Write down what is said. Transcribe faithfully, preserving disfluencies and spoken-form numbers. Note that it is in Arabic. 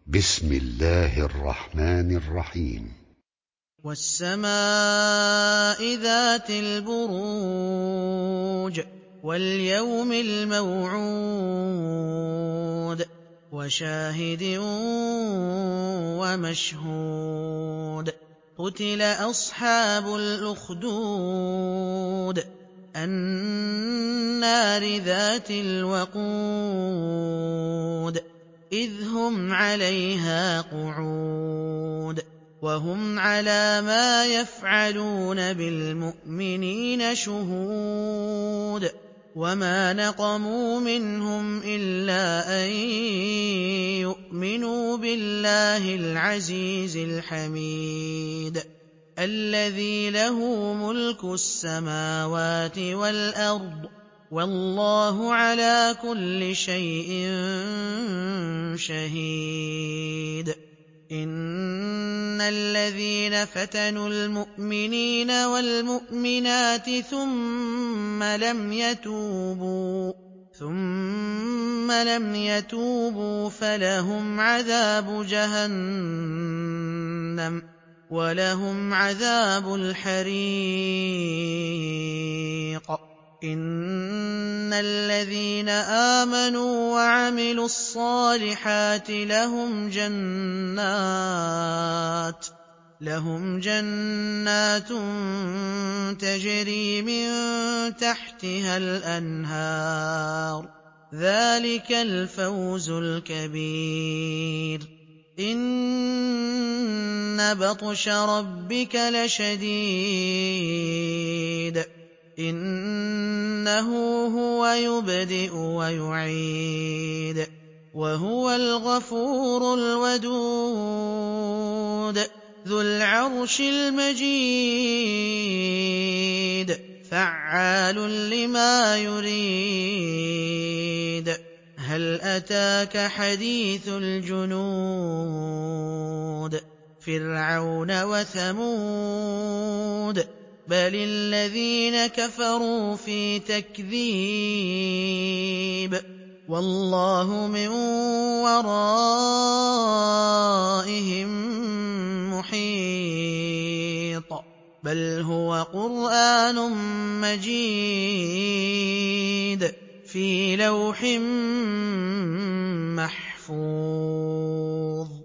بسم الله الرحمن الرحيم. والسماء ذات البروج واليوم الموعود وشاهد ومشهود قتل أصحاب الأخدود النار ذات الوقود إذ هم عليها قعود وهم على ما يفعلون بالمؤمنين شهود وما نقموا منهم إلا أن يؤمنوا بالله العزيز الحميد الذي له ملك السماوات والأرض والله على كل شيء شهيد إن الذين فتنوا المؤمنين والمؤمنات ثم لم يتوبوا ثم لم يتوبوا فلهم عذاب جهنم ولهم عذاب الحريق إن الذين آمنوا وعملوا الصالحات لهم جنات لهم جنات تجري من تحتها الأنهار ذلك الفوز الكبير إن بطش ربك لشديد إنه هو يبدئ ويعيد وهو الغفور الودود ذو العرش المجيد فعال لما يريد هل أتاك حديث الجنود فرعون وثمود بل الذين كفروا في تكذيب والله من ورائهم محيط بل هو قرآن مجيد في لوح محفوظ.